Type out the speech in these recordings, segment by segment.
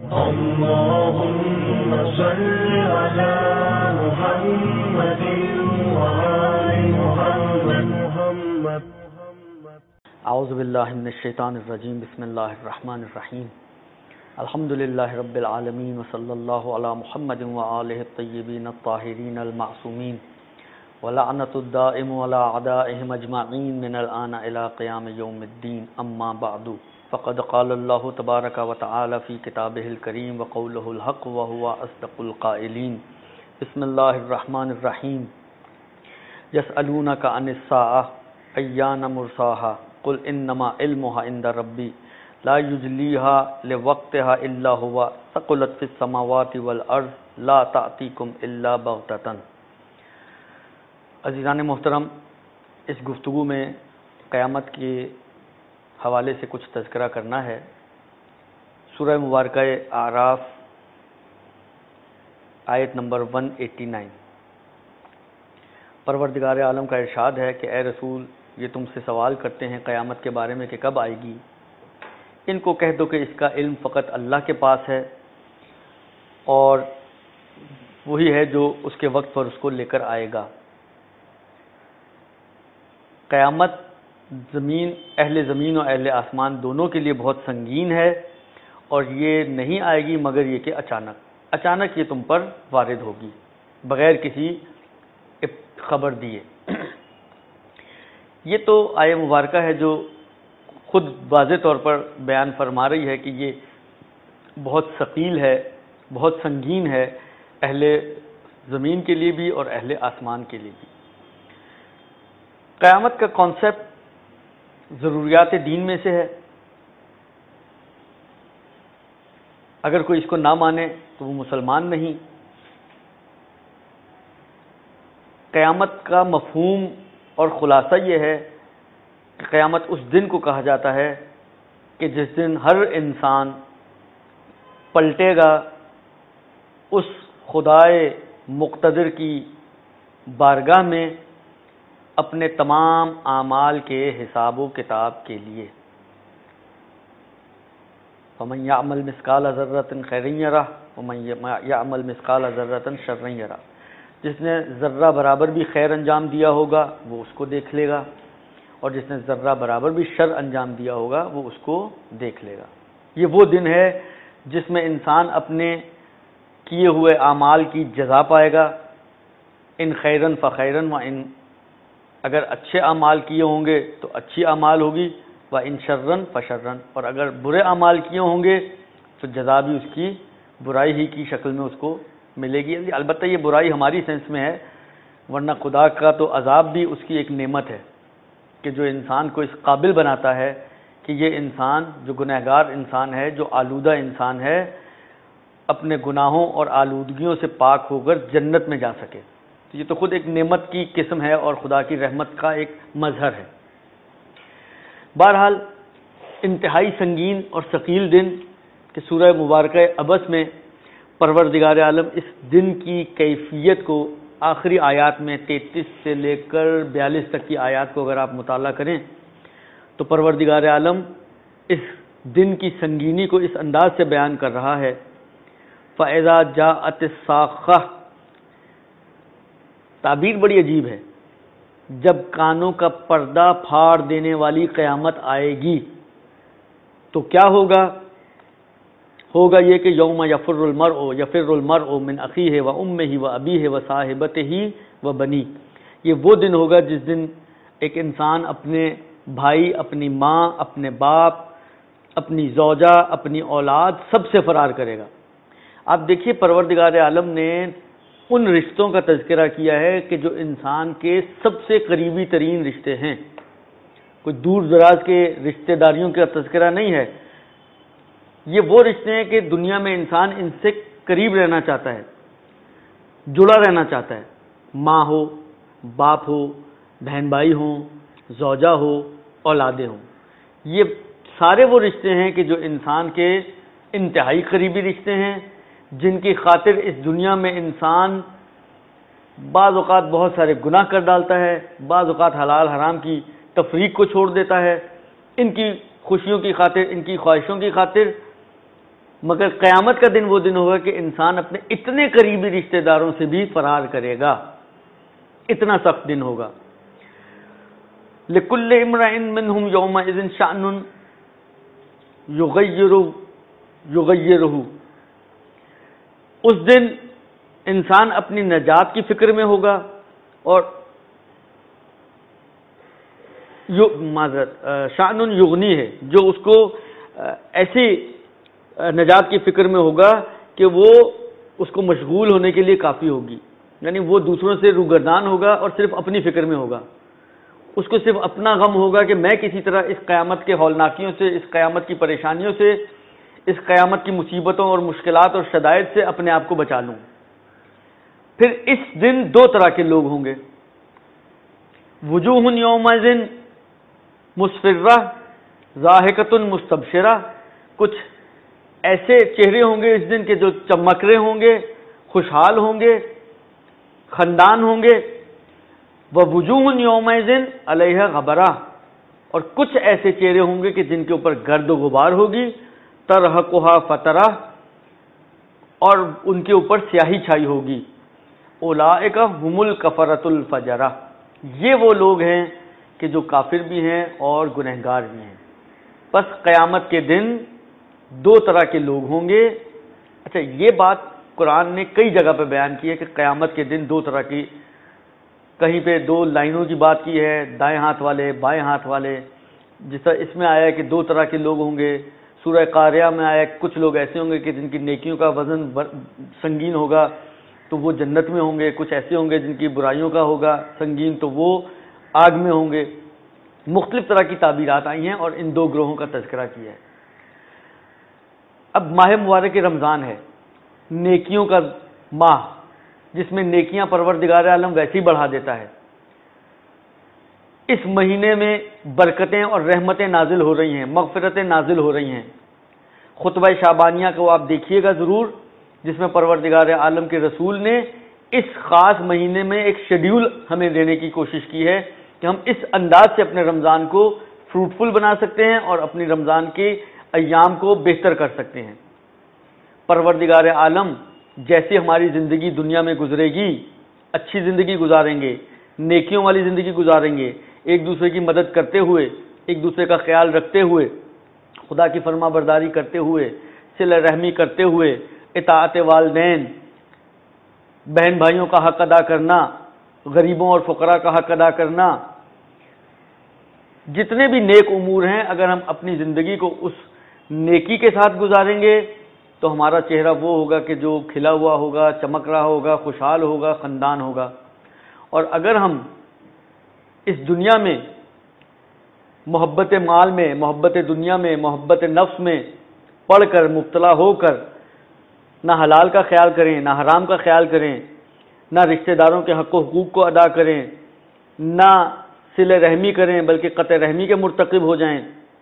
اللهم صل على محمد وآل محمد. اعوذ باللہ من الشیطان الرجیم. بسم اللہ الرحمن الرحیم. الحمد للہ رب العالمین وصلی اللہ علی محمد وآلہ الطیبین الطاہرین المعصومین ولعنۃ الدائم علی اعدائهم اجمعین من الآن الی قیام یوم الدین. اما بعد فقد قال اللہ تبارک وتعالی فی کتابہ الکریم وقولہ الحق وہو اصدق القائلین. بسم اللہ الرحمن الرحیم. یسألونک عن الساعۃ ایان مرساہا قل انما علمها عند ربی لا یجلیها لوقتها الا هو ثقلت فی السماوات والارض لا تأتیکم الا بغتۃ. عزیزان محترم، اس گفتگو میں قیامت کے حوالے سے کچھ تذکرہ کرنا ہے. سورہ مبارکہ اعراف آیت نمبر 189. پروردگار عالم کا ارشاد ہے کہ اے رسول، یہ تم سے سوال کرتے ہیں قیامت کے بارے میں کہ کب آئے گی. ان کو کہہ دو کہ اس کا علم فقط اللہ کے پاس ہے، اور وہی ہے جو اس کے وقت پر اس کو لے کر آئے گا. قیامت اہل زمین اور اہل آسمان دونوں کے لیے بہت سنگین ہے، اور یہ نہیں آئے گی مگر یہ کہ اچانک یہ تم پر وارد ہوگی بغیر کسی خبر دیے. یہ تو آیہ مبارکہ ہے جو خود واضح طور پر بیان فرما رہی ہے کہ یہ بہت ثقیل ہے، بہت سنگین ہے، اہل زمین کے لیے بھی اور اہل آسمان کے لیے بھی. قیامت کا کانسیپٹ ضروریات دین میں سے ہے. اگر کوئی اس کو نہ مانے تو وہ مسلمان نہیں. قیامت کا مفہوم اور خلاصہ یہ ہے کہ قیامت اس دن کو کہا جاتا ہے کہ جس دن ہر انسان پلٹے گا اس خدائے مقتدر کی بارگاہ میں اپنے تمام اعمال کے حساب و کتاب کے لیے. فَمَنْ يَعْمَلْ مِثْقَالَ ذَرَّةٍ خَيْرًا يَرَهُ وَمَنْ يَعْمَلْ مِثْقَالَ ذَرَّةٍ شَرًّا يَرَهُ. جس نے ذرہ برابر بھی خیر انجام دیا ہوگا وہ اس کو دیکھ لے گا، اور جس نے ذرہ برابر بھی شر انجام دیا ہوگا وہ اس کو دیکھ لے گا. یہ وہ دن ہے جس میں انسان اپنے کیے ہوئے اعمال کی جزا پائے گا. ان خیرن فخیرن و ان، اگر اچھے اعمال کیے ہوں گے تو اچھی اعمال ہوگی، و ان شرن فشرن، اور اگر برے اعمال کیے ہوں گے تو جزا بھی اس کی برائی ہی کی شکل میں اس کو ملے گی. البتہ یہ برائی ہماری سینس میں ہے، ورنہ خدا کا تو عذاب بھی اس کی ایک نعمت ہے کہ جو انسان کو اس قابل بناتا ہے کہ یہ انسان جو گنہگار انسان ہے، جو آلودہ انسان ہے، اپنے گناہوں اور آلودگیوں سے پاک ہو کر جنت میں جا سکے. تو یہ تو خود ایک نعمت کی قسم ہے اور خدا کی رحمت کا ایک مظہر ہے. بہرحال انتہائی سنگین اور ثقیل دن کہ سورہ مبارکہ عبس میں پروردگار عالم اس دن کی کیفیت کو آخری آیات میں 33 سے لے کر 42 تک کی آیات کو اگر آپ مطالعہ کریں تو پروردگار عالم اس دن کی سنگینی کو اس انداز سے بیان کر رہا ہے. فَإِذَا جَاءَتِ الصَّاخَّةُ، تعبیر بڑی عجیب ہے. جب کانوں کا پردہ پھاڑ دینے والی قیامت آئے گی تو کیا ہوگا یہ کہ یوم یفر المرء من اخیہ و امہ و ابیہ و صاحبتہ و بنی. یہ وہ دن ہوگا جس دن ایک انسان اپنے بھائی، اپنی ماں، اپنے باپ، اپنی زوجہ، اپنی اولاد سب سے فرار کرے گا. آپ دیکھیے پروردگار عالم نے ان رشتوں کا تذکرہ کیا ہے کہ جو انسان کے سب سے قریبی ترین رشتے ہیں. کوئی دور دراز کے رشتہ داریوں کا تذکرہ نہیں ہے. یہ وہ رشتے ہیں کہ دنیا میں انسان ان سے قریب رہنا چاہتا ہے، جڑا رہنا چاہتا ہے. ماں ہو، باپ ہو، بہن بھائی ہوں، زوجہ ہو، اولادیں ہوں. یہ سارے وہ رشتے ہیں کہ جو انسان کے انتہائی قریبی رشتے ہیں، جن کی خاطر اس دنیا میں انسان بعض اوقات بہت سارے گناہ کر ڈالتا ہے، بعض اوقات حلال حرام کی تفریق کو چھوڑ دیتا ہے، ان کی خوشیوں کی خاطر، ان کی خواہشوں کی خاطر. مگر قیامت کا دن وہ دن ہوگا کہ انسان اپنے اتنے قریبی رشتہ داروں سے بھی فرار کرے گا، اتنا سخت دن ہوگا۔ لِكُلِّ امْرِئٍ مِّنْهُمْ يَوْمَئِذٍ شَأْنٌ يُغَيِّرُهُ، اس دن انسان اپنی نجات کی فکر میں ہوگا، اور شأن یغنی ہے، جو اس کو ایسی نجات کی فکر میں ہوگا کہ وہ اس کو مشغول ہونے کے لیے کافی ہوگی، یعنی وہ دوسروں سے روگردان ہوگا اور صرف اپنی فکر میں ہوگا، اس کو صرف اپنا غم ہوگا کہ میں کسی طرح اس قیامت کے ہولناکیوں سے، اس قیامت کی پریشانیوں سے، اس قیامت کی مصیبتوں اور مشکلات اور شدائد سے اپنے آپ کو بچا لوں۔ پھر اس دن دو طرح کے لوگ ہوں گے، وجوہ یومئذ مسفرہ ضاحکۃ مستبشرہ، کچھ ایسے چہرے ہوں گے اس دن کے جو چمک رہے ہوں گے، خوشحال ہوں گے، خندان ہوں گے، ووجوہ یومئذ علیہا غبرہ، اور کچھ ایسے چہرے ہوں گے کہ جن کے اوپر گرد و غبار ہوگی، ترہقھا فترہ، اور ان کے اوپر سیاہی چھائی ہوگی، اولئک ھم الکفرۃ الفجرہ، یہ وہ لوگ ہیں کہ جو کافر بھی ہیں اور گنہگار بھی ہیں۔ بس قیامت کے دن دو طرح کے لوگ ہوں گے۔ اچھا، یہ بات قرآن نے کئی جگہ پہ بیان کی ہے کہ قیامت کے دن دو طرح کی، کہیں پہ دو لائنوں کی بات کی ہے، دائیں ہاتھ والے بائیں ہاتھ والے، جس طرح اس میں آیا کہ دو طرح کے لوگ ہوں گے، سورہ قاریہ میں آیا کچھ لوگ ایسے ہوں گے کہ جن کی نیکیوں کا وزن سنگین ہوگا تو وہ جنت میں ہوں گے، کچھ ایسے ہوں گے جن کی برائیوں کا ہوگا سنگین تو وہ آگ میں ہوں گے۔ مختلف طرح کی تعبیرات آئی ہیں اور ان دو گروہوں کا تذکرہ کیا ہے۔ اب ماہ مبارک رمضان ہے، نیکیوں کا ماہ، جس میں نیکیاں پروردگار عالم ویسے ہی بڑھا دیتا ہے۔ اس مہینے میں برکتیں اور رحمتیں نازل ہو رہی ہیں، مغفرتیں نازل ہو رہی ہیں۔ خطبہ شعبانیہ کو آپ دیکھیے گا ضرور، جس میں پروردگار عالم کے رسول نے اس خاص مہینے میں ایک شیڈیول ہمیں دینے کی کوشش کی ہے کہ ہم اس انداز سے اپنے رمضان کو فروٹفل بنا سکتے ہیں اور اپنی رمضان کے ایام کو بہتر کر سکتے ہیں۔ پروردگار عالم جیسے ہماری زندگی دنیا میں گزرے گی، اچھی زندگی گزاریں گے، نیکیوں والی زندگی گزاریں گے، ایک دوسرے کی مدد کرتے ہوئے، ایک دوسرے کا خیال رکھتے ہوئے، خدا کی فرما برداری کرتے ہوئے، صلہ رحمی کرتے ہوئے، اطاعت والدین، بہن بھائیوں کا حق ادا کرنا، غریبوں اور فقراء کا حق ادا کرنا، جتنے بھی نیک امور ہیں اگر ہم اپنی زندگی کو اس نیکی کے ساتھ گزاریں گے تو ہمارا چہرہ وہ ہوگا کہ جو کھلا ہوا ہوگا، چمک رہا ہوگا، خوشحال ہوگا، خندان ہوگا۔ اور اگر ہم اس دنیا میں محبت مال میں، محبت دنیا میں، محبت نفس میں پڑھ کر مبتلا ہو کر نہ حلال کا خیال کریں، نہ حرام کا خیال کریں، نہ رشتہ داروں کے حق و حقوق کو ادا کریں، نہ صلہ رحمی کریں بلکہ قطع رحمی کے مرتکب ہو جائیں،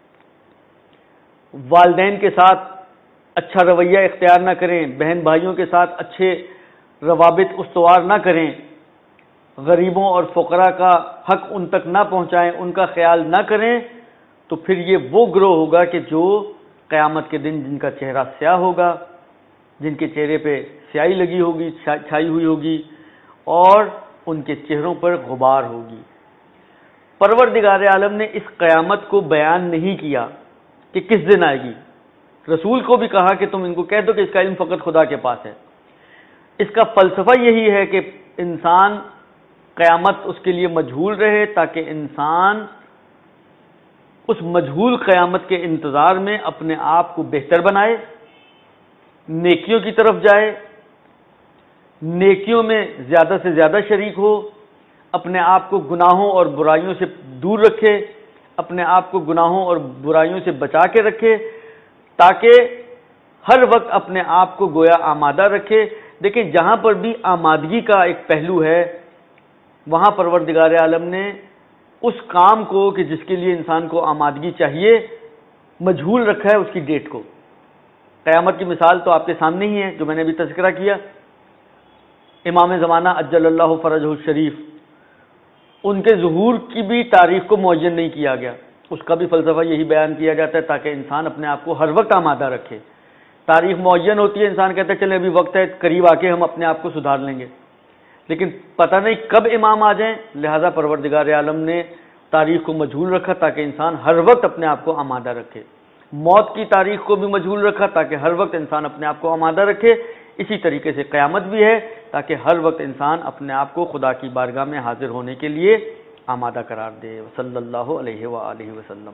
والدین کے ساتھ اچھا رویہ اختیار نہ کریں، بہن بھائیوں کے ساتھ اچھے روابط استوار نہ کریں، غریبوں اور فقراء کا حق ان تک نہ پہنچائیں، ان کا خیال نہ کریں، تو پھر یہ وہ گروہ ہوگا کہ جو قیامت کے دن جن کا چہرہ سیاہ ہوگا، جن کے چہرے پہ سیاہی لگی ہوگی، چھائی ہوئی ہوگی اور ان کے چہروں پر غبار ہوگی۔ پروردگار عالم نے اس قیامت کو بیان نہیں کیا کہ کس دن آئے گی، رسول کو بھی کہا کہ تم ان کو کہہ دو کہ اس کا علم فقط خدا کے پاس ہے۔ اس کا فلسفہ یہی ہے کہ انسان قیامت اس کے لیے مجہول رہے تاکہ انسان اس مجہول قیامت کے انتظار میں اپنے آپ کو بہتر بنائے، نیکیوں کی طرف جائے، نیکیوں میں زیادہ سے زیادہ شریک ہو، اپنے آپ کو گناہوں اور برائیوں سے دور رکھے، اپنے آپ کو گناہوں اور برائیوں سے بچا کے رکھے، تاکہ ہر وقت اپنے آپ کو گویا آمادہ رکھے۔ دیکھیں، جہاں پر بھی آمادگی کا ایک پہلو ہے وہاں پروردگار عالم نے اس کام کو کہ جس کے لیے انسان کو آمادگی چاہیے مجہول رکھا ہے، اس کی ڈیٹ کو۔ قیامت کی مثال تو آپ کے سامنے ہی ہے جو میں نے ابھی تذکرہ کیا، امام زمانہ عجل اللہ فرجہ الشریف، ان کے ظہور کی بھی تاریخ کو معین نہیں کیا گیا، اس کا بھی فلسفہ یہی بیان کیا جاتا ہے تاکہ انسان اپنے آپ کو ہر وقت آمادہ رکھے، تاریخ معین ہوتی ہے، انسان کہتا ہے چلیں ابھی وقت ہے، قریب آ کے ہم اپنے آپ کو سدھار لیں گے، لیکن پتہ نہیں کب امام آ جائیں، لہذا پروردگار عالم نے تاریخ کو مجہول رکھا تاکہ انسان ہر وقت اپنے آپ کو آمادہ رکھے، موت کی تاریخ کو بھی مجہول رکھا تاکہ ہر وقت انسان اپنے آپ کو آمادہ رکھے، اسی طریقے سے قیامت بھی ہے تاکہ ہر وقت انسان اپنے آپ کو خدا کی بارگاہ میں حاضر ہونے کے لیے آمادہ قرار دے۔ صلی اللہ علیہ وآلہ وسلم۔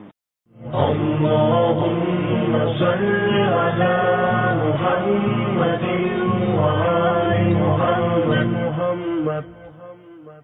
اللهم صل على محمد وعلى